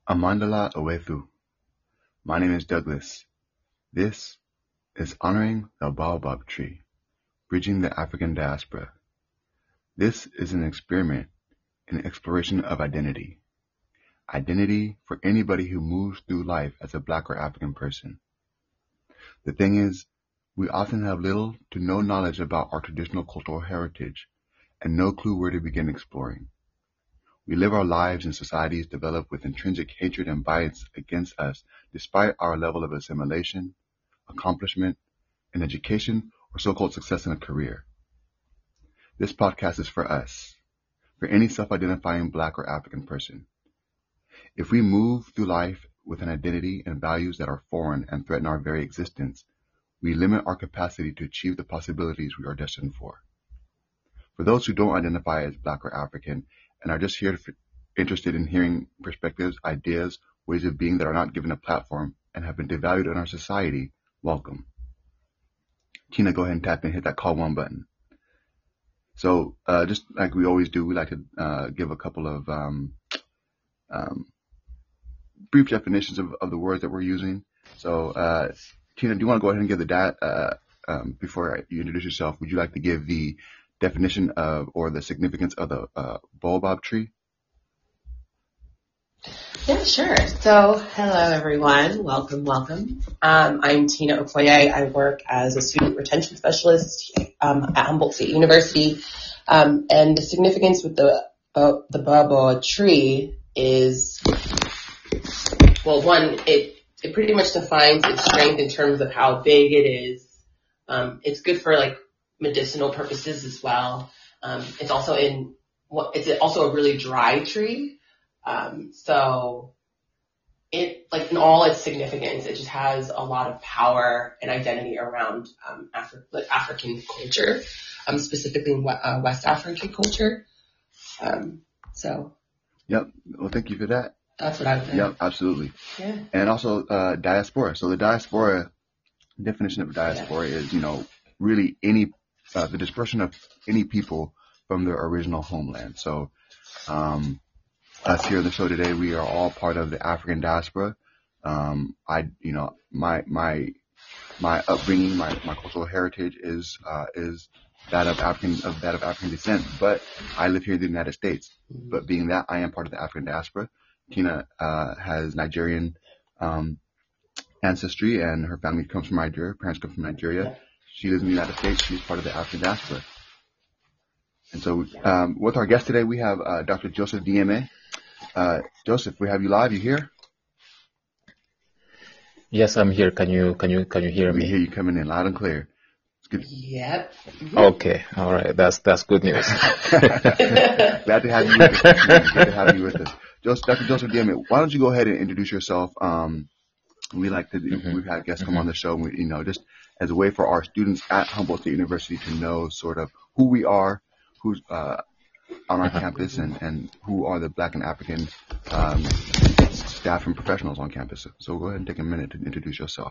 Amandala Owethu. My name is Douglas. This is Honoring the Baobab Tree, Bridging the African Diaspora. This is an experiment in exploration of identity. Identity for anybody who moves through life as a Black or African person. The thing is, we often have little to no knowledge about our traditional cultural heritage and no clue where to begin exploring. We live our lives in societies developed with intrinsic hatred and bias against us despite our level of assimilation, accomplishment, and education or so-called success in a career. This podcast is for us, for any self-identifying Black or African person. If we move through life with an identity and values that are foreign and threaten our very existence, we limit our capacity to achieve the possibilities we are destined for. For those who don't identify as Black or African and are just interested in hearing perspectives, ideas, ways of being that are not given a platform and have been devalued in our society, welcome. Tina, go ahead and tap and hit that call one button. So just like we always do, we like to give a couple of brief definitions of the words that we're using. So Tina, do you want to go ahead and give before you introduce yourself, would you like to give the definition of or the significance of the baobab tree? Yeah, sure. So, hello everyone. Welcome. I'm Tina Okoye. I work as a student retention specialist at Humboldt State University. And the significance with the baobab tree is, well, one, it pretty much defines its strength in terms of how big it is. It's good for like medicinal purposes as well. It's also a really dry tree. So it, like in all its significance, it just has a lot of power and identity around, African culture, specifically in West African culture. Yep. Well, thank you for that. That's what I would think. Yep, absolutely. Yeah. And also, diaspora. So the definition of diaspora is, really the dispersion of any people from their original homeland. So, us here on the show today, we are all part of the African diaspora. My upbringing, my cultural heritage is that of African descent, but I live here in the United States. But being that I am part of the African diaspora, Tina, has Nigerian, ancestry, and her family comes from Nigeria. Her parents come from Nigeria. She lives in the United States. She's part of the African diaspora. And so, with our guest today, we have, Dr. Joseph Dieme. Joseph, we have you live. You here? Yes, I'm here. Can you hear me? We hear you coming in loud and clear. It's good. Yep. Okay. All right. That's good news. Glad to have you with us. Glad to have you with us. Dr. Joseph Dieme, why don't you go ahead and introduce yourself? We like to we've had guests come on the show, and just as a way for our students at Humboldt State University to know sort of who we are, who's on our campus, and who are the Black and African staff and professionals on campus. So go ahead and take a minute to introduce yourself.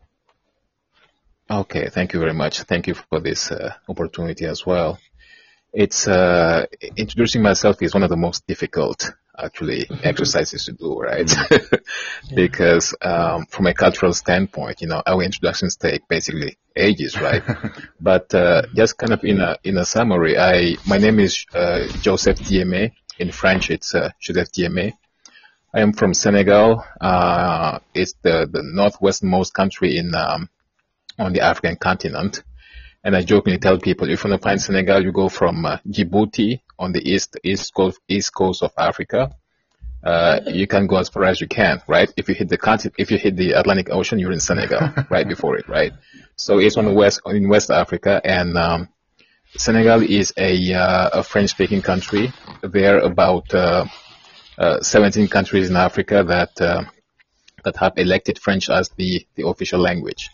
Okay. Thank you very much. Thank you for this opportunity as well. It's introducing myself is one of the most difficult actually exercises to do, right? Because from a cultural standpoint, our introductions take basically ages, right? But just kind of in a summary, my name is Joseph Dieme. In French, it's Joseph Dieme. I am from Senegal. It's the northwestmost country on the African continent. And I jokingly tell people, if you want to find Senegal, you go from Djibouti on the east coast of Africa. You can go as far as you can, right? If you hit the Atlantic Ocean, you're in Senegal right before it, right? So it's in West Africa, and Senegal is a French-speaking country. There are about 17 countries in Africa that have elected French as the official language.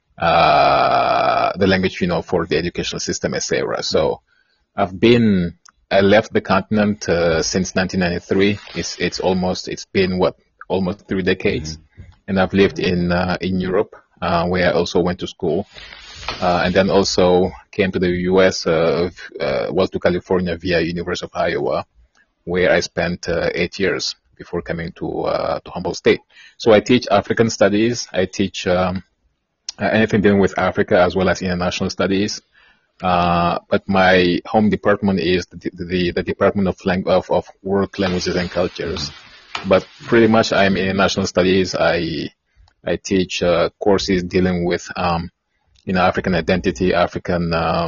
The language, for the educational system, etc. So I left the continent since 1993. It's been almost 3 decades, and I've lived in Europe, where I also went to school, and then also came to the U.S. To California via University of Iowa, where I spent 8 years. before coming to Humboldt State. So I teach African studies. I teach anything dealing with Africa as well as international studies. But my home department is the Department of World Languages and Cultures. But pretty much I'm in international studies. I teach courses dealing with African identity, African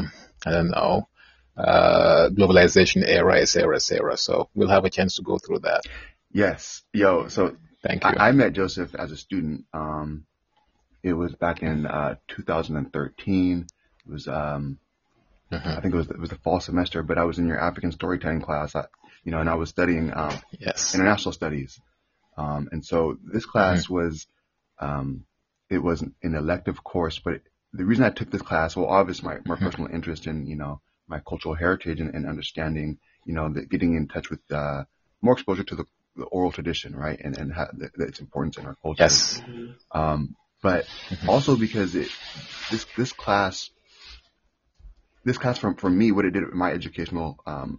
globalization era, etc. So we'll have a chance to go through that. Yes. So thank you. I met Joseph as a student. It was back in 2013. It was I think it was the fall semester, but I was in your African storytelling class. And I was studying international studies. And so this class was it was an elective course, but the reason I took this class, well, obviously my personal interest in my cultural heritage and understanding, getting in touch with more exposure to the oral tradition, right, and its importance in our culture. Yes. But also because this class for me, what it did in my educational,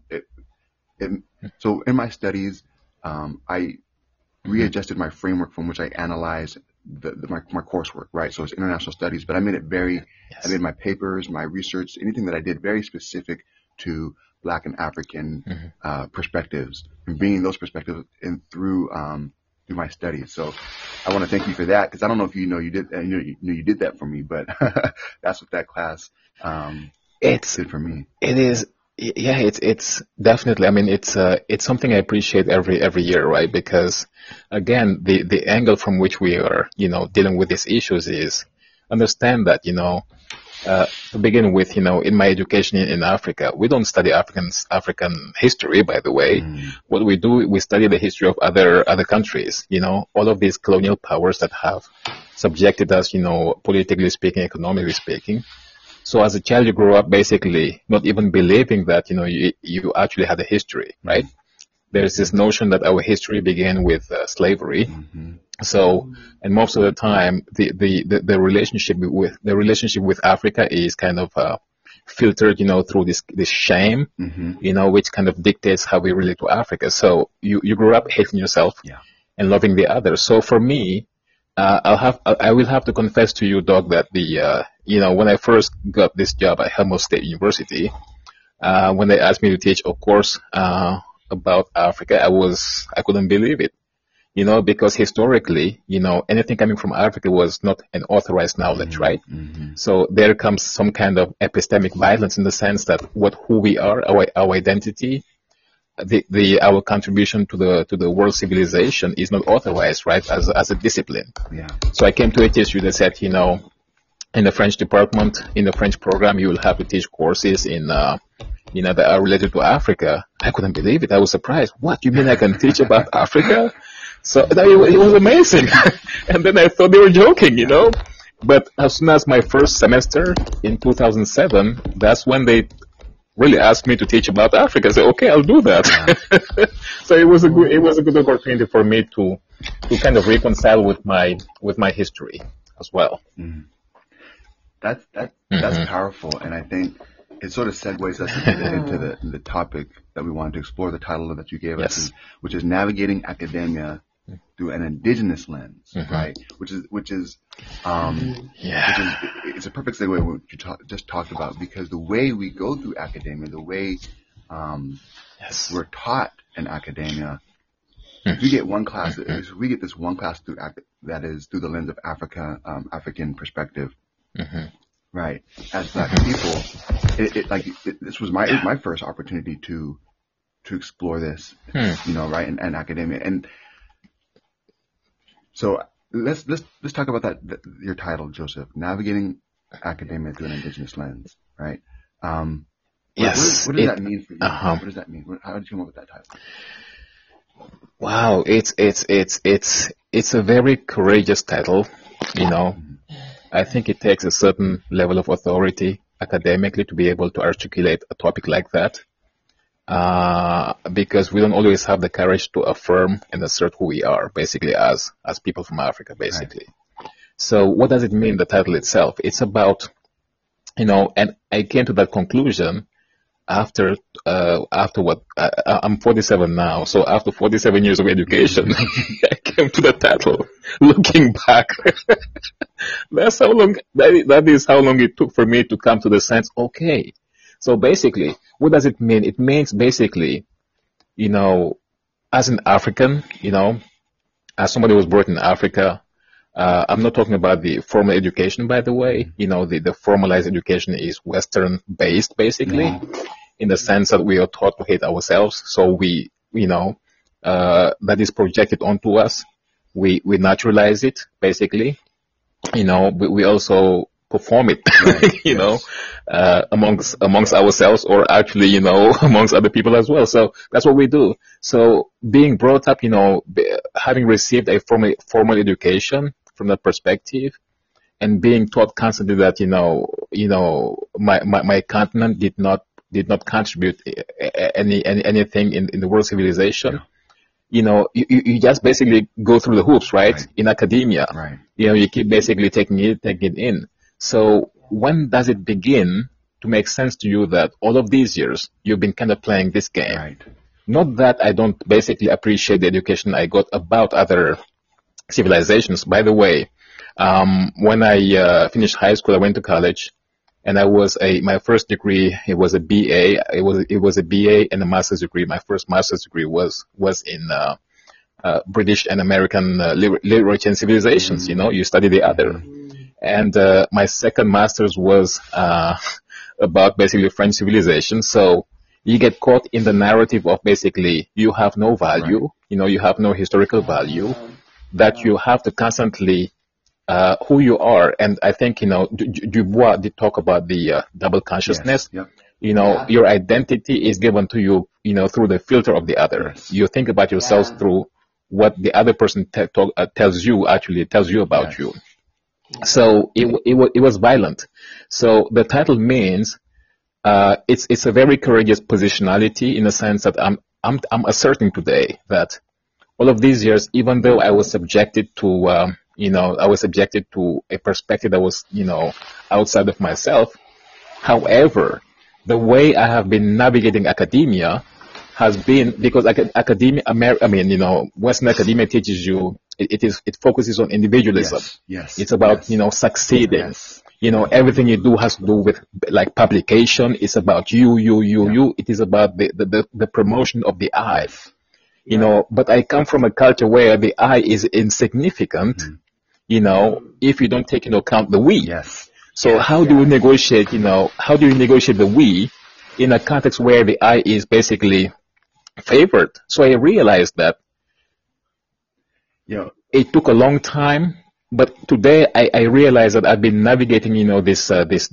so in my studies, I readjusted my framework from which I analyzed my coursework, right? So it's international studies, but I made it I made my papers, my research, anything that I did very specific to Black and African perspectives, and bringing those perspectives in through my studies. So I want to thank you for that, because I don't know if you did that for me, but that's what that class did for me. It is. Yeah, it's definitely. I mean, it's something I appreciate every year, right? Because again, the angle from which we are, dealing with these issues is understand that, to begin with, in my education in Africa, we don't study African history, by the way. What we do, we study the history of other countries, all of these colonial powers that have subjected us, politically speaking, economically speaking. So as a child, you grow up basically not even believing that, you actually had a history, right? There's this notion that our history began with slavery. So, and most of the time, the relationship with Africa is kind of filtered, through this shame, which kind of dictates how we relate to Africa. So you grow up hating yourself and loving the other. So for me, I will have to confess to you, Doc, that when I first got this job at Humboldt State University, when they asked me to teach a course about Africa, I couldn't believe it, because historically, anything coming from Africa was not an authorized knowledge, right? So there comes some kind of epistemic violence in the sense that who we are, our identity, our contribution to the world civilization is not authorized, right, as a discipline. Yeah. So I came to a HSU that said, in the French department, in the French program, you will have to teach courses in, that are related to Africa. I couldn't believe it. I was surprised. What, you mean I can teach about Africa? So it was amazing. And then I thought they were joking, But as soon as my first semester in 2007, that's when they really asked me to teach about Africa. I said, okay, I'll do that. So it was a good opportunity for me to kind of reconcile with my history as well. That's powerful, and I think it sort of segues us into the topic that we wanted to explore. The title that you gave us, which is navigating academia through an indigenous lens, right? Which is it's a perfect segue what you just talked about, because the way we go through academia, the way we're taught in academia, we get one class. We get this one class that is through the lens of African perspective. Right. As Black people, this was my first opportunity to explore this, right, in academia. And so let's talk about that. Your title, Joseph, navigating academia through an indigenous lens, right? What does that mean for you? What does that mean? How did you come up with that title? Wow, it's a very courageous title, I think it takes a certain level of authority academically to be able to articulate a topic like that, because we don't always have the courage to affirm and assert who we are, basically, as people from Africa, basically. Right. So what does it mean, the title itself? It's about, and I came to that conclusion after what I'm 47 now, so after 47 years of education, I came to the title. Looking back, that's how long. That is how long it took for me to come to the sense. Okay, so basically, what does it mean? It means basically, as an African, as somebody who was born in Africa. I'm not talking about the formal education, by the way. The formalized education is Western based, basically, in the sense that we are taught to hate ourselves. So we, that is projected onto us. We naturalize it, basically. We also perform it, amongst ourselves, or actually, amongst other people as well. So that's what we do. So being brought up, having received a formal education, from that perspective, and being taught constantly that my continent did not contribute anything in the world civilization. You just basically go through the hoops, right? In academia, Right. You keep basically taking it in. So when does it begin to make sense to you that all of these years you've been kind of playing this game? Right. Not that I don't basically appreciate the education I got about other civilizations. By the way, when I finished high school, I went to college, and my first degree, it was a BA. It was a BA and a master's degree. My first master's degree was in British and American literature and civilizations. You study the other. And my second master's was about basically French civilization. So you get caught in the narrative of basically you have no value. Right. You have no historical value. That you have to constantly who you are. And I think, Dubois did talk about the double consciousness. Yes. Yep. Your identity is given to you, through the filter of the other. Yes. You think about yourself through what the other person tells you about you. So it was violent. So the title means, it's a very courageous positionality, in the sense that I'm asserting today that all of these years, even though I was subjected to, a perspective that was, outside of myself. However, the way I have been navigating academia has been because academia, Western academia teaches you, it focuses on individualism. Yes. It's about, succeeding. Yes. Everything you do has to do with like publication. It's about you. It is about the promotion of the I. But I come from a culture where the I is insignificant, if you don't take into account the we. Yes. So how do you negotiate, the we in a context where the I is basically favored? So I realized that it took a long time, but today I realize that I've been navigating, this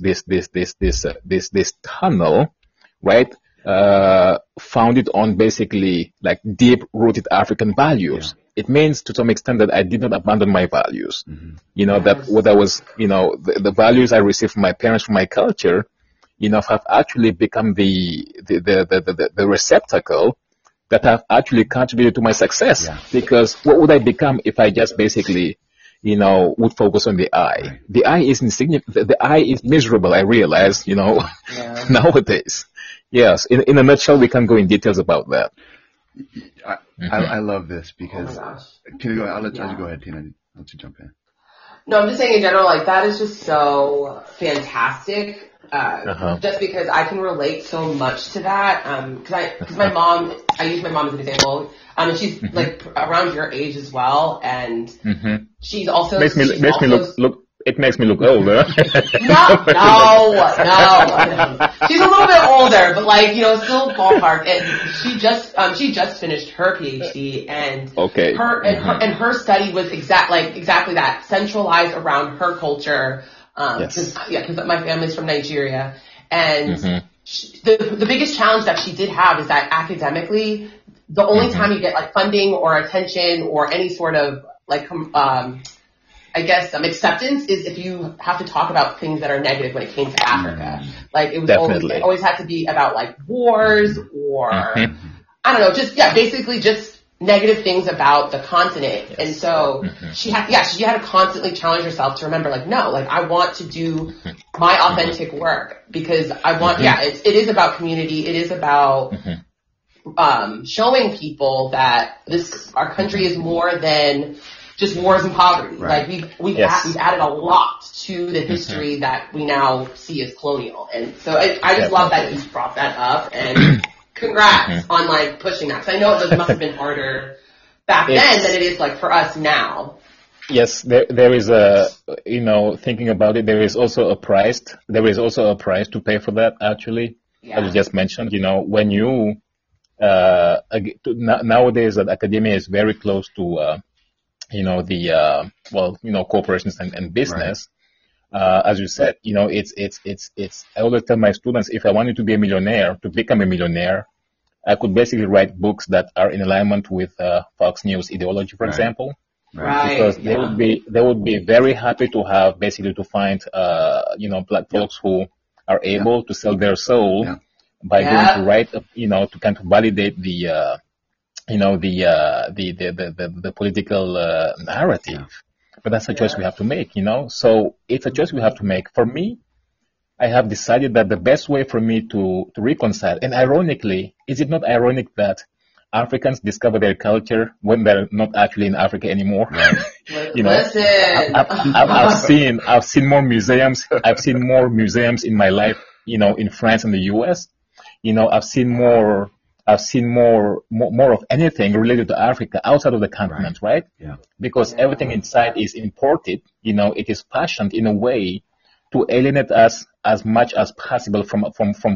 tunnel, right? Founded on basically like deep-rooted African values. It means to some extent that I did not abandon my values. That what I was, the values I received from my parents, from my culture, have actually become the receptacle that have actually contributed to my success. Because what would I become if I just basically, would focus on the I? Right. The I is insignificant. The I is miserable, I realize, nowadays. Yes, in a nutshell, we can go in details about that. I love this because, I'll let you go ahead, Tina. I'll let you jump in. No, I'm just saying in general, like, that is just so fantastic. Just because I can relate so much to that. Cause my mom, I use my mom as an example. And she's like around your age as well. And she's also, it makes me look older. No. She's a little bit older, but like, still ballpark. And she just finished her PhD, and her study was exactly that, centralized around her culture. Cause my family's from Nigeria, and the biggest challenge that she did have is that academically, the only time you get like funding or attention or any sort of like, acceptance is if you have to talk about things that are negative when it came to Africa. Like it always had to be about like wars or, I don't know, basically negative things about the continent. Yes. And so she had to constantly challenge herself to remember, like, no, like, I want to do my authentic work because I want, it is about community. It is about, showing people that our country is more than just wars and poverty. Right. Like, we've added a lot to the history that we now see as colonial. And so I just love that you brought that up, and congrats on, like, pushing that. Cause I know it must have been harder back then than it is, like, for us now. Yes, there is thinking about it, there is also a price to pay for that, actually. Yeah. As you just mentioned, when you, nowadays that academia is very close to, corporations and business. Right. As you said, it's, I always tell my students, if I wanted to become a millionaire, I could basically write books that are in alignment with, Fox News ideology, for example. Right. Because they would be very happy to find, black folks who are able to sell their soul by going to write, to kind of validate the political narrative. But that's a choice we have to make, So it's a choice we have to make. For me, I have decided that the best way for me to reconcile, and ironically, is it not ironic that Africans discover their culture when they're not actually in Africa anymore? Right. Listen. I've seen more museums. I've seen more museums in my life, in France and the US. I've seen more of anything related to Africa outside of the continent, right? Yeah. Because everything inside is imported. It is fashioned in a way to alienate us as much as possible from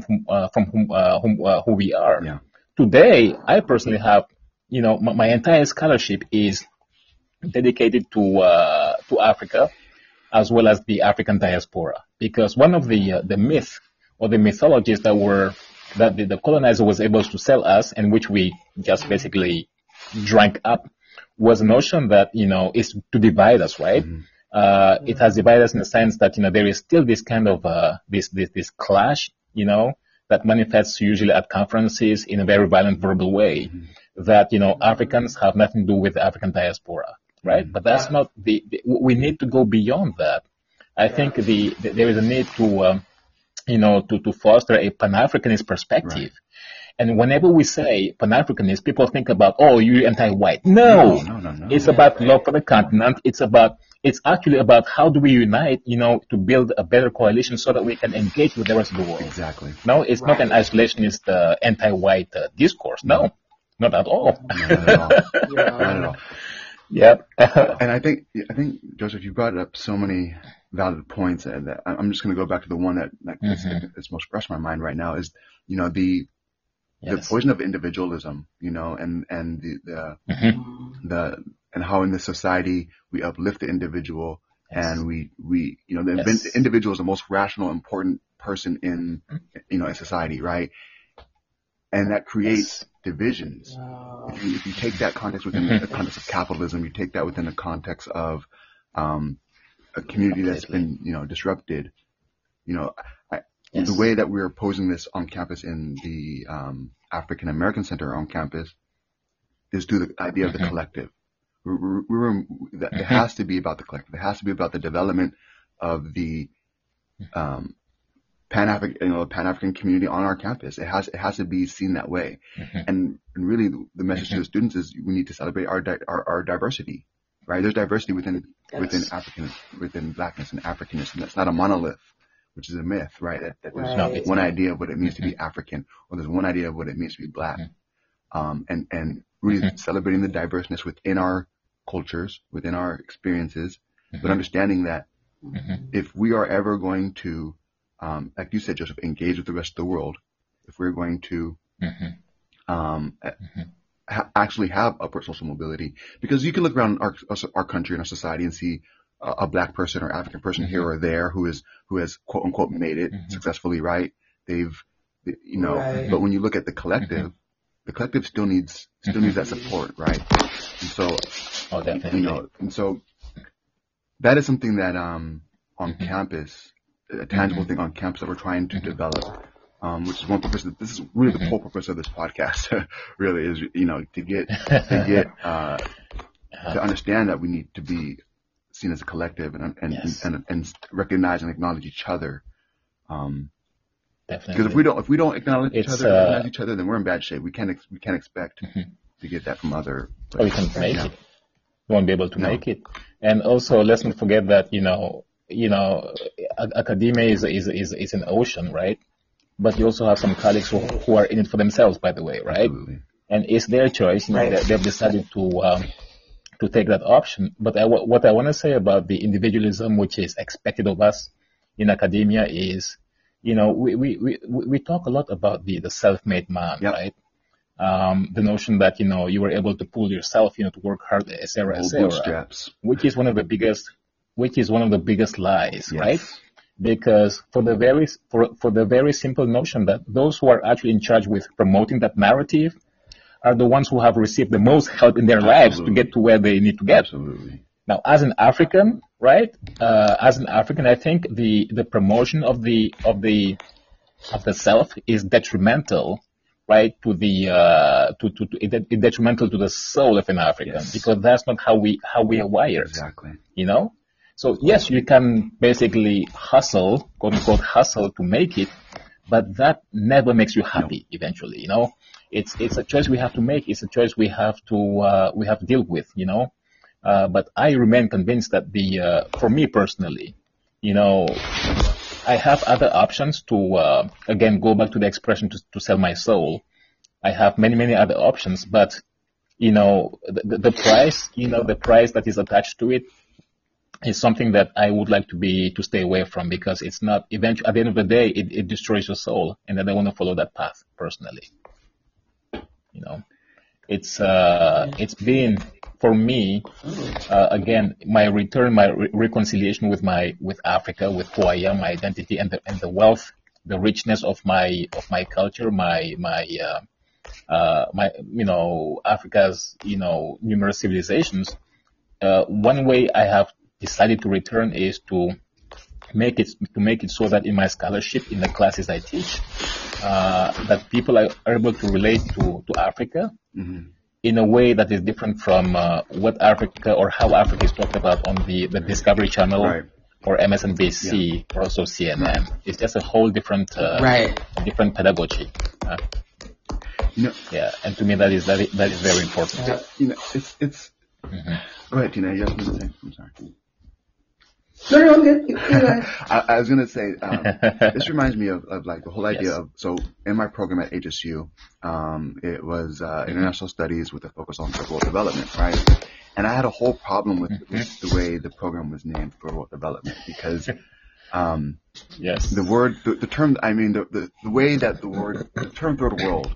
who we are. Yeah. Today, I personally have, my entire scholarship is dedicated to Africa, as well as the African diaspora, because one of the myth or the mythologies that the colonizer was able to sell us, and which we just basically drank up, was a notion that, is to divide us, right? Mm-hmm. It has divided us in the sense that, there is still this kind of, this clash, that manifests usually at conferences in a very violent verbal way, that, Africans have nothing to do with the African diaspora, right? But that's not we need to go beyond that. I think there is a need to, to foster a Pan-Africanist perspective. Right. And whenever we say Pan-Africanist, people think about, you're anti-white. No. It's about love for the continent. It's actually about how do we unite, to build a better coalition so that we can engage with the rest of the world. Exactly. No, it's not an isolationist, anti-white discourse. No, not at all. Not at all. Not at all. Yeah. And I think, Joseph, you brought up so many valid points that I'm just going to go back to the one that is most fresh in my mind right now is, the poison of individualism, and and how in this society we uplift the individual and we the individual is the most rational, important person in, in society, right? And that creates divisions. Wow. If you take that context within the context of capitalism, you take that within the context of, a community that's been, disrupted, the way that we're posing this on campus in the, African American Center on campus is through the idea of the collective. It has to be about the collective. It has to be about the development of the, Pan-African community on our campus. It has to be seen that way. And really the message to the students is we need to celebrate our diversity, right? There's diversity within African, within Blackness and Africanism. That's not a monolith, which is a myth, right? That there's one idea of what it means to be African, or there's one idea of what it means to be Black. And really celebrating the diverseness within our cultures, within our experiences, but understanding that if we are ever going to, like you said, Joseph, engage with the rest of the world, if we're going to actually have upward social mobility, because you can look around our country and our society and see a Black person or African person here or there who has quote unquote made it successfully, right? They've, but when you look at the collective still needs that support, right? And so, and so that is something that on campus, a tangible thing on campus that we're trying to develop, which is one purpose. This is really the whole purpose of this podcast. Really is, to get to understand that we need to be seen as a collective and recognize and acknowledge each other. Definitely. Because if we don't acknowledge recognize each other, then we're in bad shape. We can't expect to get that from other places. We can't make it. We won't be able to make it. And also, let's not forget that academia is an ocean, right? But you also have some colleagues who are in it for themselves, by the way, right? Absolutely. And it's their choice. They've decided to take that option. But what I want to say about the individualism which is expected of us in academia is, we talk a lot about the self-made man, right? The notion that, you were able to pull yourself, to work hard, et cetera, which is one of the biggest lies, right? Because for the very simple notion that those who are actually in charge with promoting that narrative are the ones who have received the most help in their lives to get to where they need to get. Absolutely. Now, as an African, right? I think the promotion of the self is detrimental, right? Detrimental to the soul of an African, because that's not how we are wired. Exactly. So yes, you can basically hustle, quote unquote, hustle to make it, but that never makes you happy. Eventually, it's a choice we have to make. It's a choice we have to deal with. But I remain convinced that for me personally, I have other options to, again, go back to the expression to sell my soul. I have many other options, but, the price, the price that is attached to it is something that I would like to stay away from, because it's not, eventually, at the end of the day, it destroys your soul, and I don't want to follow that path personally. It's been, for me, again, my return, my reconciliation with Africa, with who I am, my identity, and the wealth, the richness of my culture, my Africa's, numerous civilizations. One way I have decided to return is to make it so that in my scholarship, in the classes I teach, that people are able to relate to Africa in a way that is different from what Africa or how Africa is talked about on the Discovery Channel or MSNBC or also CNN. It's just a whole different different pedagogy. And to me that is very important. It's Go ahead, Tina. You have something to say? I'm sorry. No, I'm good. I was going to say, this reminds me of like the whole idea of, so in my program at HSU, it was international studies with a focus on third world development, right? And I had a whole problem with the way the program was named, third world development, because the way that the term third world,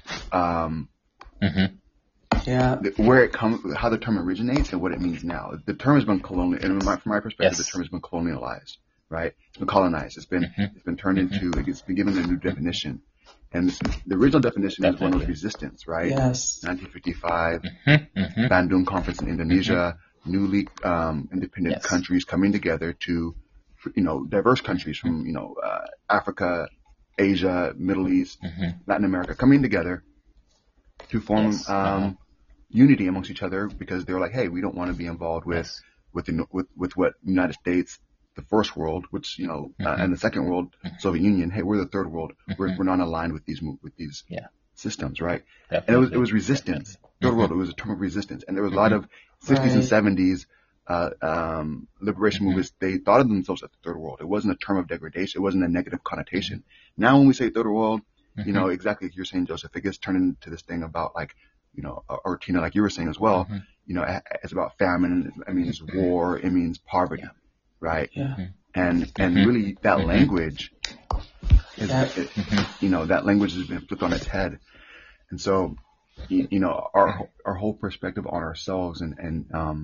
where it comes, how the term originates and what it means now. The term has been colonial, and from my perspective, the term has been colonialized, right? It's been colonized. It's been turned into, it's been given a new definition. And the original definition is one of resistance, right? Yes. 1955, Bandung Conference in Indonesia, newly independent countries coming together to, diverse countries from, Africa, Asia, Middle East, Latin America, coming together to form unity amongst each other, because they were like, hey, we don't want to be involved with what United States, the first world, which and the second world, Soviet Union. Hey, we're the third world. We're not aligned with these systems, right? Definitely. And it was resistance. Third world. It was a term of resistance, and there was a lot of 60s and 70s liberation movements. They thought of themselves as the third world. It wasn't a term of degradation. It wasn't a negative connotation. Now, when we say third world, exactly like you're saying, Joseph, it gets turned into this thing about like, or Tina, like you were saying as well, it's about famine. It means war. It means poverty, right? And really that language is, that language has been flipped on its head. And so, our whole perspective on ourselves and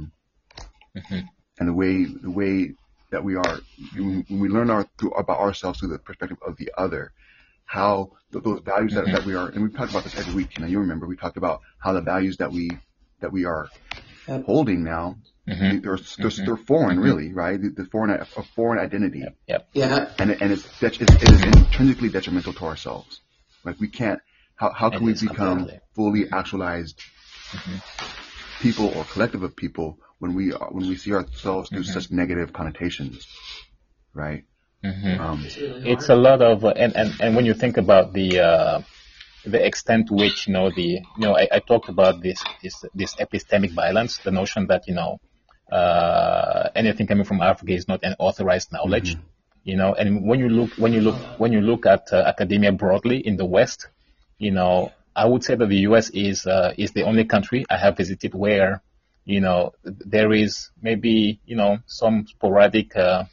the way that we are, when we learn about ourselves through the perspective of the other, how those values that we are, and we talk about this every week, you remember we talked about how the values that we are holding now. They're foreign, really, right? The foreign identity. Yeah. And it is intrinsically detrimental to ourselves. Like we can't. How can we become fully actualized people or collective of people when we see ourselves through such negative connotations, right? It's a lot of and when you think about the extent to which I talked about this epistemic violence, the notion that anything coming from Africa is not an authorized knowledge, and when you look at academia broadly in the West, I would say that the U.S. is the only country I have visited where there is maybe some sporadic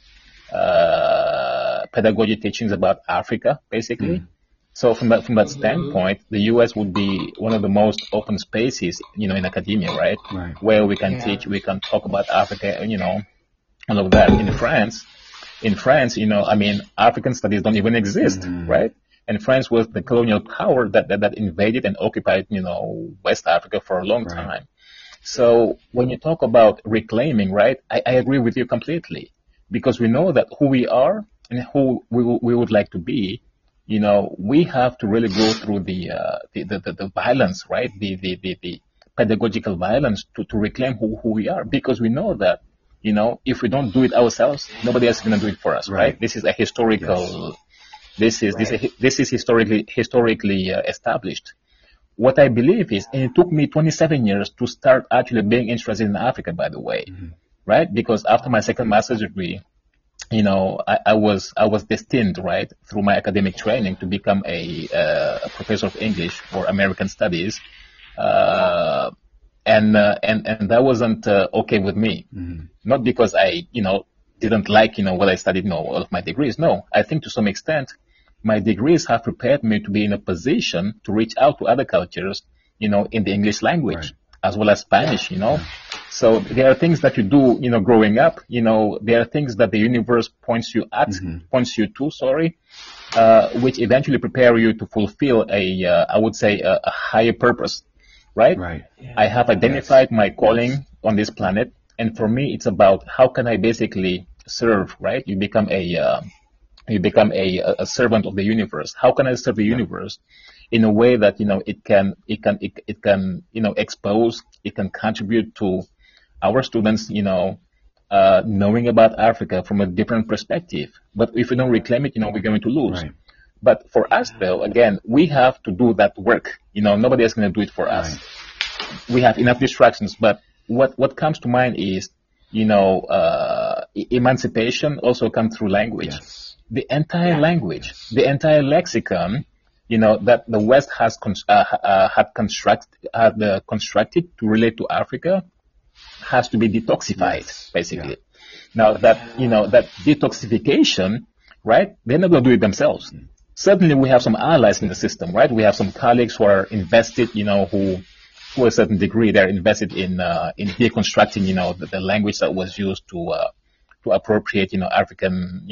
pedagogy teachings about Africa, basically. So from that standpoint, the U.S. would be one of the most open spaces, in academia, right? Where we can teach, we can talk about Africa, all of that. In France, African studies don't even exist, right? And France was the colonial power that invaded and occupied, West Africa for a long time. So when you talk about reclaiming, right, I agree with you completely, because we know that who we are and who we would like to be. We have to really go through the violence, right? The pedagogical violence to reclaim who we are, because we know that, if we don't do it ourselves, nobody else is going to do it for us, right? This is a historical, this is historically established. What I believe is, and it took me 27 years to start actually being interested in Africa, by the way, right? Because after my second master's degree, I was destined, right, through my academic training to become a professor of English or American Studies, and that wasn't okay with me. Not because I, didn't like, what I studied, all of my degrees. No, I think to some extent, my degrees have prepared me to be in a position to reach out to other cultures, in the English language, as well as Spanish, So there are things that you do, growing up, there are things that the universe points you to, which eventually prepare you to fulfill I would say a higher purpose, right? Yeah. I have identified my calling on this planet, and for me, it's about how can I basically serve, right? You become a servant of the universe. How can I serve the universe in a way that, it can expose, it can contribute to our students, knowing about Africa from a different perspective. But if we don't reclaim it, we're going to lose. But for us, though, again, we have to do that work. Nobody else is going to do it for us. We have enough distractions. But what comes to mind is, emancipation also comes through language. The entire language, the entire lexicon, that the West has constructed to relate to Africa has to be detoxified, basically. Now that detoxification, right, they're not going to do it themselves. Certainly we have some allies in the system, right? We have some colleagues who are invested, who to a certain degree, they're invested in deconstructing, the language that was used to appropriate, African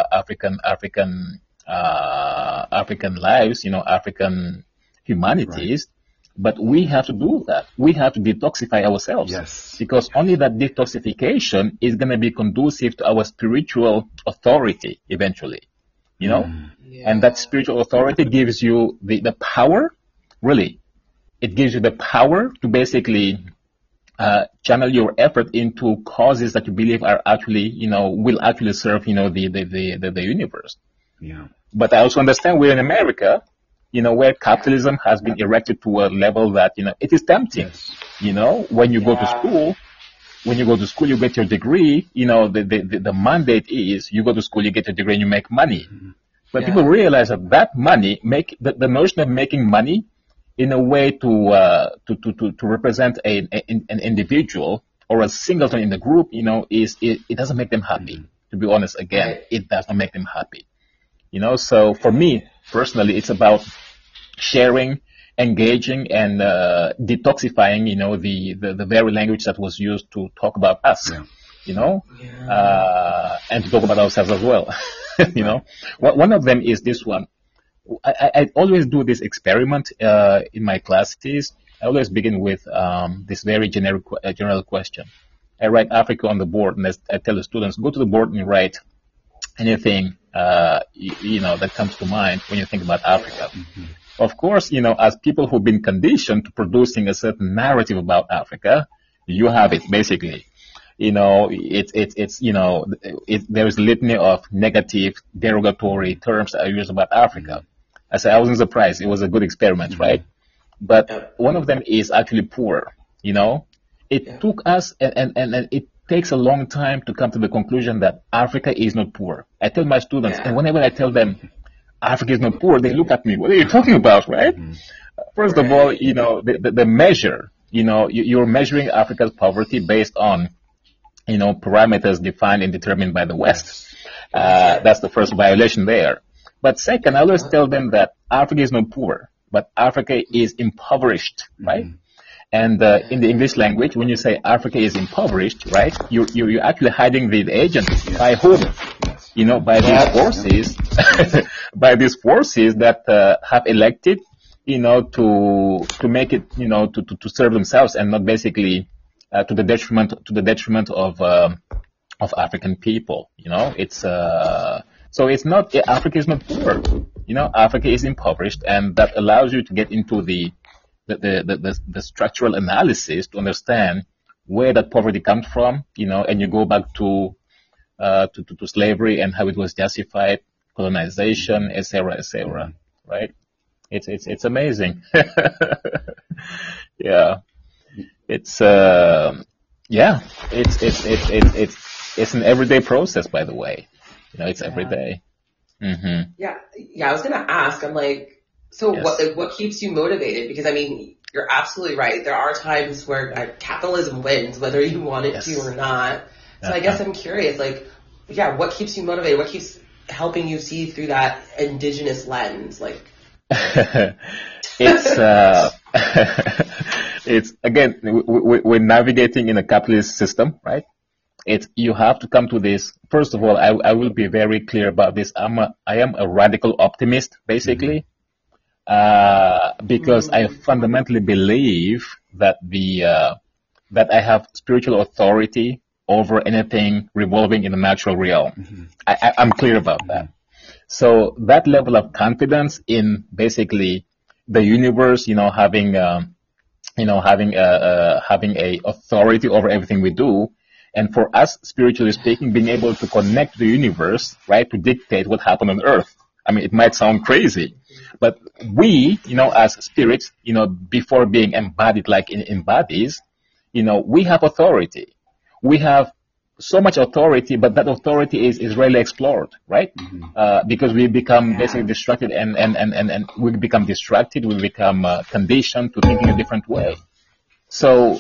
lives, African humanities. But we have to do that. We have to detoxify ourselves. Because only that detoxification is going to be conducive to our spiritual authority eventually, And that spiritual authority gives you the power, really. It gives you the power to basically channel your effort into causes that you believe are actually, will actually serve, the universe. But I also understand we're in America, where capitalism has been erected to a level that, it is tempting. When you go to school, you get your degree, the mandate is you go to school, you get your degree and you make money. But people realize that money, the notion of making money in a way to represent an individual or a singleton in the group, it doesn't make them happy. To be honest, again, it does not make them happy. So for me, personally, it's about sharing, engaging, and detoxifying, the very language that was used to talk about us, and to talk about ourselves as well. One of them is this one. I always do this experiment in my classes I always begin with this very general question. I write Africa on the board, and I tell the students, go to the board and write anything that comes to mind when you think about Africa. Mm-hmm. Of course, as people who've been conditioned to producing a certain narrative about Africa, you have it basically. There is a litany of negative, derogatory terms that are used about Africa. I said I wasn't surprised. It was a good experiment, right? But one of them is actually poor. It took us, and it takes a long time to come to the conclusion that Africa is not poor. I tell my students, and whenever I tell them Africa is not poor, they look at me. What are you talking about, right? First of all, the measure, you're measuring Africa's poverty based on, parameters defined and determined by the West. That's the first violation there. But second, I always tell them that Africa is not poor, but Africa is impoverished, right? And in the English language, when you say Africa is impoverished, right, you're actually hiding the agent. By whom? By these forces, by these forces that have elected, to make it, to serve themselves and not basically to the detriment of African people. It's so it's not, Africa is not poor. Africa is impoverished, and that allows you to get into the structural analysis to understand where that poverty comes from, and you go back to slavery and how it was justified, colonization, etc., right? It's amazing. Yeah. It's an everyday process, by the way. It's every day. Mm-hmm. Yeah. I was gonna ask. I'm like, so yes. What keeps you motivated? Because you're absolutely right. There are times where capitalism wins, whether you want it to or not. So I guess I'm curious, what keeps you motivated? What keeps helping you see through that indigenous lens? It's again, we're navigating in a capitalist system, right? You have to come to this. First of all, I will be very clear about this. I am a radical optimist, basically, because I fundamentally believe that that I have spiritual authority over anything revolving in the natural realm. I'm clear about that. So that level of confidence in basically the universe, having a authority over everything we do. And for us, spiritually speaking, being able to connect to the universe, right, to dictate what happened on earth. It might sound crazy, but we, as spirits, before being embodied like in bodies, we have authority. We have so much authority, but that authority is rarely explored, right? Because we become basically distracted and we become distracted, we become conditioned to thinking a different way. So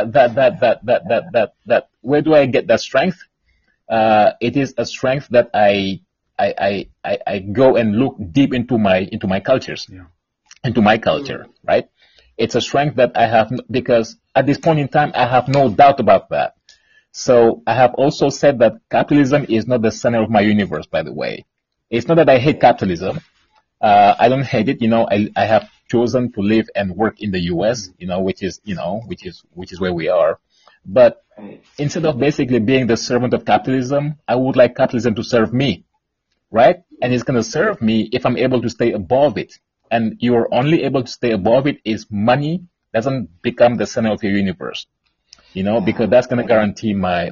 that where do I get that strength? It is a strength that I go and look deep into my cultures, into my culture, right? It's a strength that I have because at this point in time, I have no doubt about that. So I have also said that capitalism is not the center of my universe, by the way. It's not that I hate capitalism. I don't hate it. I have chosen to live and work in the U.S., which is where we are. But instead of basically being the servant of capitalism, I would like capitalism to serve me, right? And it's going to serve me if I'm able to stay above it. And you're only able to stay above it if money doesn't become the center of your universe, because that's going to guarantee my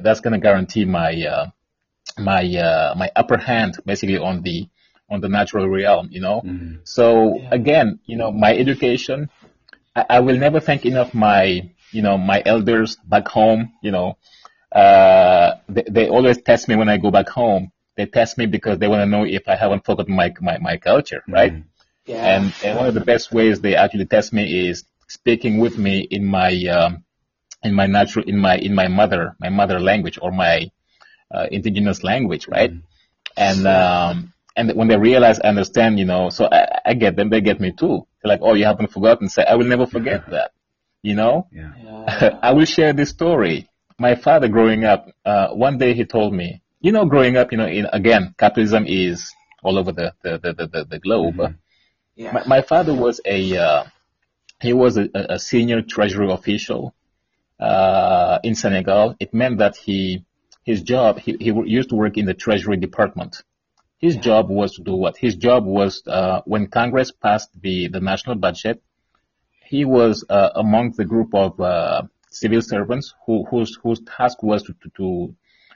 upper hand basically on the natural realm, So again, my education, I will never thank enough my elders back home, they always test me when I go back home. They test me because they want to know if I haven't forgotten my culture, right? And one of the best ways they actually test me is speaking with me in my mother language or my indigenous language, right? And when they realize I understand, so I get them, they get me too. They're like, oh, you haven't forgotten. Say, I will never forget that, I will share this story. My father growing up, one day he told me, growing up, again, capitalism is all over the globe. My father was a he was a senior treasury official in Senegal. It meant that he used to work in the Treasury Department. His job was to do what? His job was when Congress passed the national budget, he was among the group of civil servants whose task was to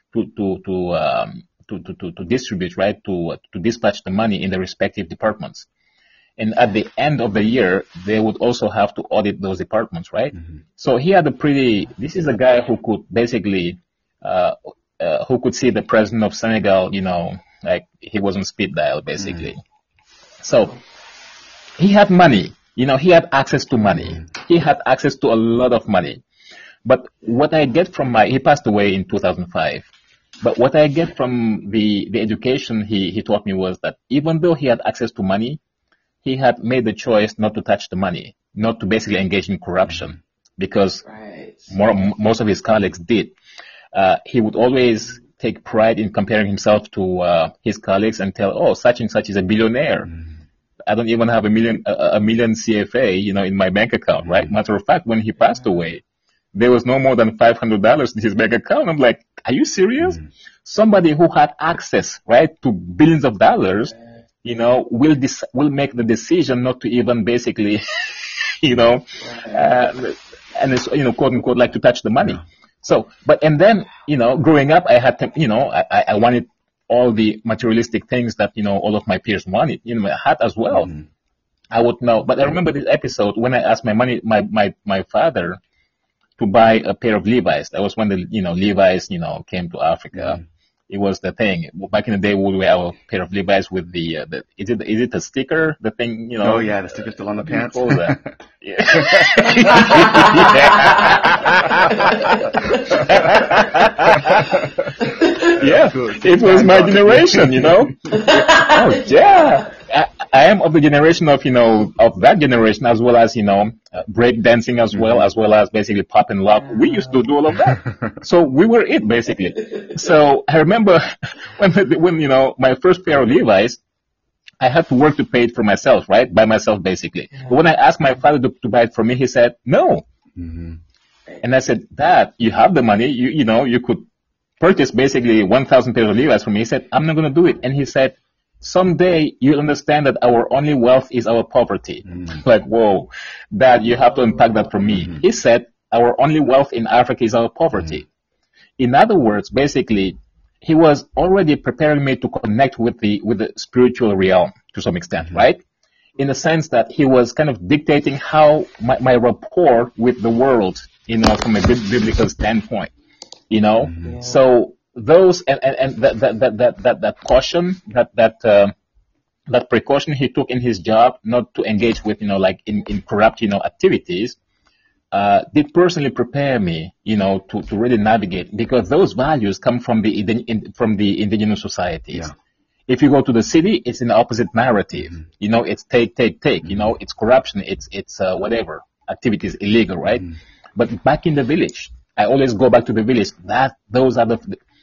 distribute, right, to dispatch the money in the respective departments. And at the end of the year, they would also have to audit those departments, right? Mm-hmm. So he had this is a guy who could basically, who could see the president of Senegal, like he was on speed dial, basically. Mm-hmm. So he had money, he had access to money. Mm-hmm. He had access to a lot of money. But what I get from he passed away in 2005. But what I get from the education he taught me was that even though he had access to money, he had made the choice not to touch the money, not to basically engage in corruption, because most of his colleagues did. He would always take pride in comparing himself to his colleagues and tell, such and such is a billionaire. I don't even have a million CFA, in my bank account, right? Matter of fact, when he passed away, there was no more than $500 in his bank account. I'm like, are you serious? Somebody who had access, right, to billions of dollars, will make the decision not to even basically, and it's, quote unquote, like to touch the money. So, and then, growing up, I had, I wanted all the materialistic things that, all of my peers wanted, I had as well. I would know, but I remember this episode when I asked my father to buy a pair of Levi's. That was when the, Levi's, came to Africa. It was the thing. Back in the day, we would wear our pair of Levi's with is it a sticker? The thing, Oh yeah, the sticker still on the pants. What was that? Yeah. Yeah, it was my generation, Oh yeah. I am of the generation of, of that generation, as well as, break dancing as well as basically pop and lock. We used to do all of that. So we were it, basically. So I remember when my first pair of Levi's, I had to work to pay it for myself, right? By myself, basically. But when I asked my father to buy it for me, he said, no. Mm-hmm. And I said, Dad, you have the money. You could purchase basically 1,000 pairs of Levi's for me. He said, I'm not going to do it. And he said, someday you'll understand that our only wealth is our poverty. Like, whoa, Dad, you have to unpack that for me. He said, our only wealth in Africa is our poverty. In other words, basically, he was already preparing me to connect with the spiritual realm to some extent, right? In the sense that he was kind of dictating how my rapport with the world, from a biblical standpoint, Yeah. So those and that caution, that precaution he took in his job not to engage with, like in corrupt, activities, did personally prepare me, to really navigate, because those values come from the indigenous societies. Yeah. If you go to the city, it's an opposite narrative. It's take. It's corruption. It's whatever activities illegal, right? But back in the village, I always go back to the village. Those are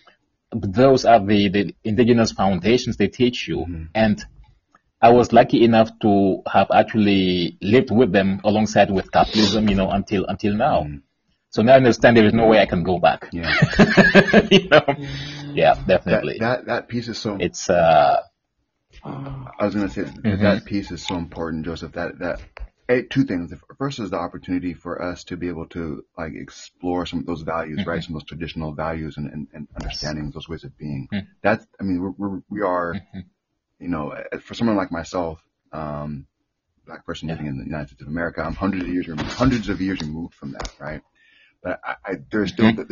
the indigenous foundations they teach you. And I was lucky enough to have actually lived with them alongside with capitalism, until now. So now I understand there is no way I can go back. Yeah. Yeah, definitely. That piece is so. It's. I was going to say that piece is so important, Joseph. Two things. The first is the opportunity for us to be able to explore some of those values, right? Some of those traditional values and understanding those ways of being. That's. I mean, we are. For someone like myself, black person living in the United States of America, I'm hundreds of years removed from that, right? But there's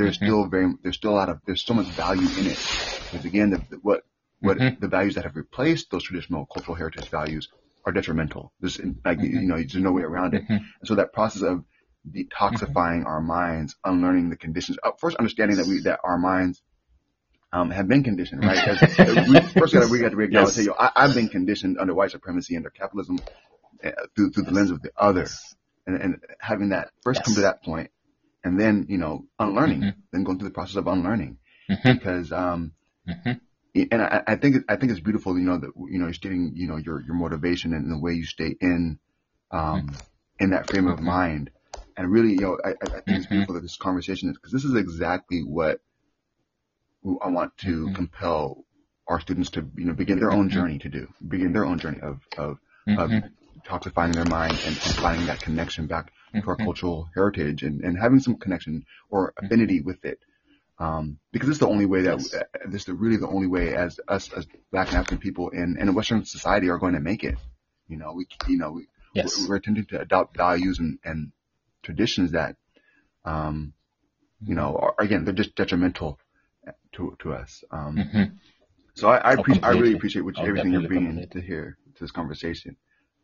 so much value in it. Because again, the values that have replaced those traditional cultural heritage values are detrimental. There's no way around it. And so that process of detoxifying our minds, unlearning the conditions, first understanding that our minds have been conditioned, right? We got to acknowledge, I've been conditioned under white supremacy, under capitalism, through the lens of the other, and having that first come to that point, and then unlearning, then going through the process of unlearning, because and I think it's beautiful, that you're stating your motivation and the way you stay in in that frame of mind. And really, I think it's beautiful that this conversation is, because this is exactly what I want to compel our students to, begin their own journey of toxifying their mind and finding that connection back to our cultural heritage and having some connection or affinity with it. Because this is the only way this is really the only way as us as Black and African people in Western society are going to make it. We're tending to adopt values and traditions that, again, they're just detrimental to us. So I really appreciate everything you're bringing to here to this conversation.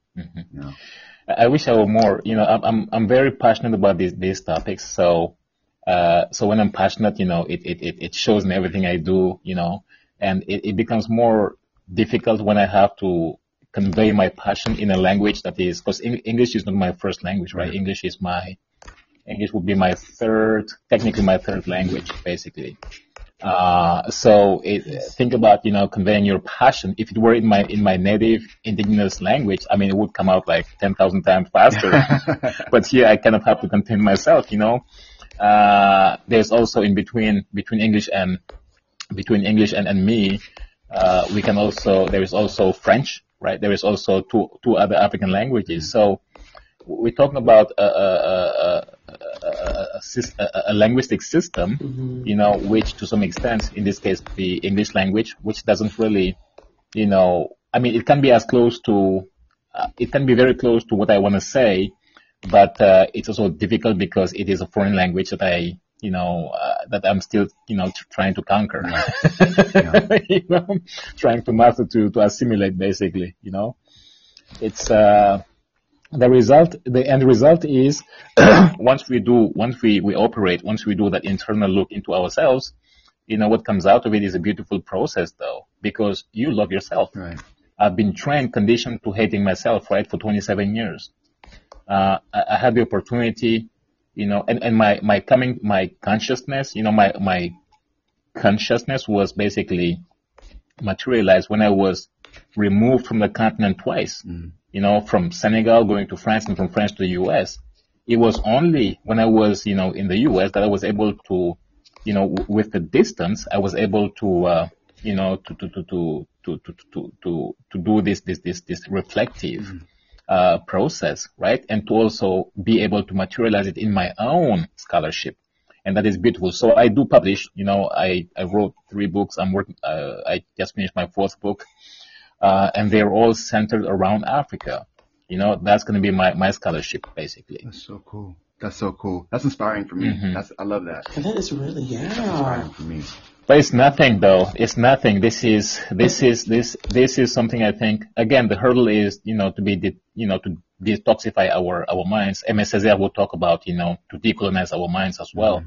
I wish I were more. I'm very passionate about these topics. So when I'm passionate, it shows in everything I do. And it becomes more difficult when I have to convey my passion in a language that is, because English is not my first language, right? English would be technically my third language, basically. Think about, conveying your passion. If it were in my native indigenous language, it would come out like 10,000 times faster. But here I kind of have to contain myself, There's also in between English and me, there is also French, right? There is also two other African languages. So we're talking about a linguistic system, which to some extent, in this case, the English language, which doesn't really, it can be it can be very close to what I want to say, but it's also difficult because it is a foreign language that that I'm still, trying to conquer, trying to master, to assimilate, basically, it's, the end result is once we operate, once we do that internal look into ourselves, what comes out of it is a beautiful process, though, because you love yourself. Right. I've been conditioned to hating myself, right, for 27 years. I had the opportunity, and my consciousness, my consciousness was basically materialized when I was removed from the continent twice. From Senegal going to France and from France to the U.S. It was only when I was, in the U.S. that I was able to, with the distance, I was able to, to do this reflective process, right? And to also be able to materialize it in my own scholarship. And that is beautiful. So I do publish, I wrote 3 books. I just finished my 4th book. And they're all centered around Africa. That's going to be my scholarship, basically. That's so cool. That's inspiring for me. I love that. That is really, That's inspiring for me. But it's nothing, though. It's nothing. This is something I think, again, the hurdle is, to detoxify our minds. Aimé Césaire will talk about, to decolonize our minds as well.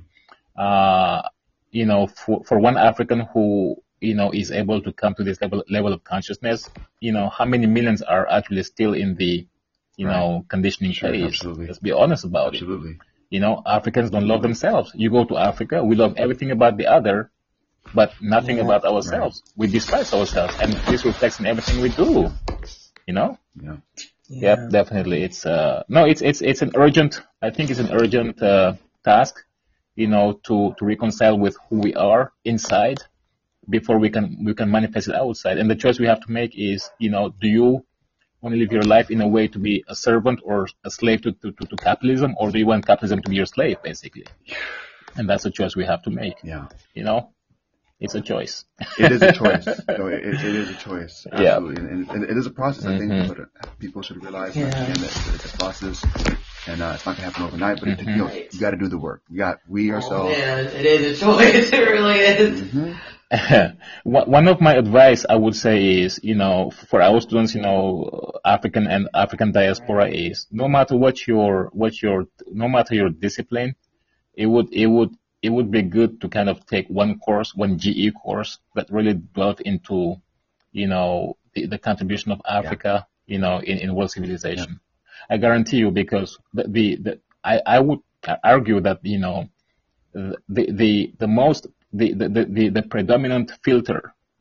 For one African who, is able to come to this level of consciousness, how many millions are actually still in the, conditioning phase? Absolutely. Let's be honest about it. Africans don't love themselves. You go to Africa, we love everything about the other, but nothing about ourselves. Right. We despise ourselves, and this reflects in everything we do. Yeah. Yep, definitely. It's it's an urgent. I think it's an urgent task, to reconcile with who we are inside before we can manifest it outside. And the choice we have to make is, do you want to live your life in a way to be a servant or a slave to capitalism, or do you want capitalism to be your slave, basically? And that's a choice we have to make. Yeah. It's a choice. It is a choice. It is a choice. Absolutely. Yeah. And it is a process. I think people should realize that it's a process, and it's not going to happen overnight, but you got to do the work. We ourselves. Oh, man, it is a choice. It really is. One of my advice, I would say, is, for our students, African and African diaspora, is no matter no matter your discipline, it would be good to kind of take one GE course that really dwelt into, the contribution of Africa, in world civilization. I guarantee you, because I would argue that, the predominant filter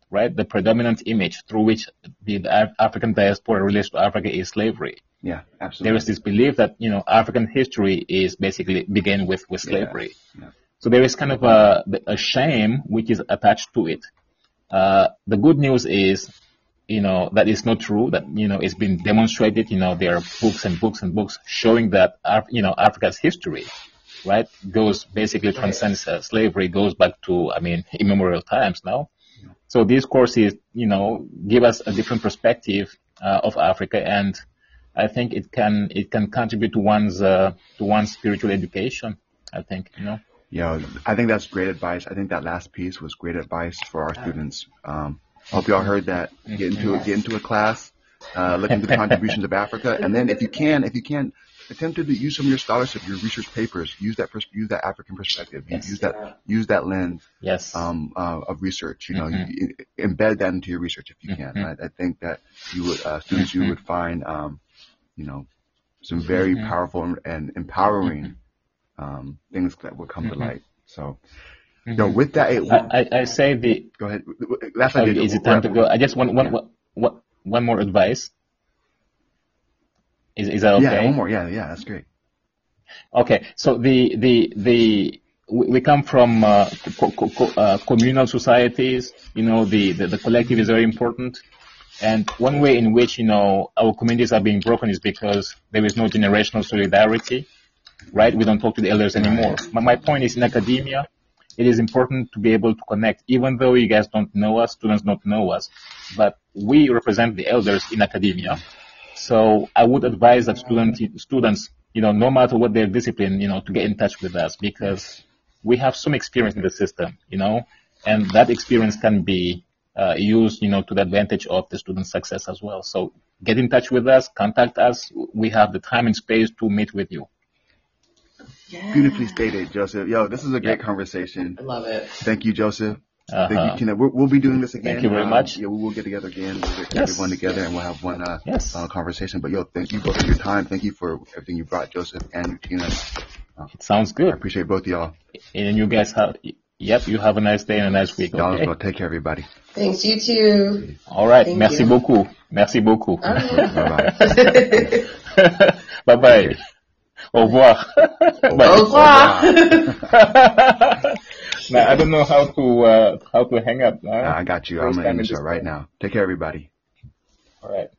right? The predominant image through which the African diaspora relates to Africa is slavery. Yeah, absolutely. There is this belief that, African history is basically began with slavery. Yeah. So there is kind of a shame which is attached to it. The good news is, that is not true, that, it's been demonstrated, there are books and books and books showing that, Africa's history, right, basically transcends slavery, goes back to, immemorial times now. So these courses, give us a different perspective, of Africa, and I think it can contribute to one's spiritual education, I think, Yeah, I think that's great advice. I think that last piece was great advice for our students. Hope y'all heard that. Get into a class, look into the contributions of Africa, and then if you can, attempt to use some of your scholarship, your research papers. Use that African perspective. Yes. Use that lens. Yes. Of research. You embed that into your research if you can. I think that you would students you would find some very powerful and empowering things that will come to light. So, with that, I say go ahead. Last idea. Is it time to go? I just want one more advice. Is that okay? Yeah, one more. Yeah, that's great. Okay, so we come from communal societies. The collective is very important. And one way in which, our communities are being broken is because there is no generational solidarity, right? We don't talk to the elders anymore. My point is, in academia, it is important to be able to connect, even though you guys don't know us, students don't know us, but we represent the elders in academia. So I would advise that students, no matter what their discipline, to get in touch with us, because we have some experience in the system, and that experience can be used, to the advantage of the student's success as well. So get in touch with us, contact us. We have the time and space to meet with you. Yeah. Beautifully stated, Joseph. Yo, this is a great conversation. I love it. Thank you, Joseph. Thank you, Tina. We'll be doing this again. Thank you very much. Yeah, we will get together again. We'll get everyone together and we'll have one conversation. But thank you both for your time. Thank you for everything you brought, Joseph and Tina. It sounds good. I appreciate both of y'all. And you guys you have a nice day and a nice week. Okay? Y'all take care, everybody. Thanks, you too. All right. Thank Merci you. beaucoup. Merci beaucoup. Bye-bye. Bye-bye. Au revoir. Au revoir. Now, I don't know how to hang up. I got you. I'm going to end the show right now. Take care, everybody. All right.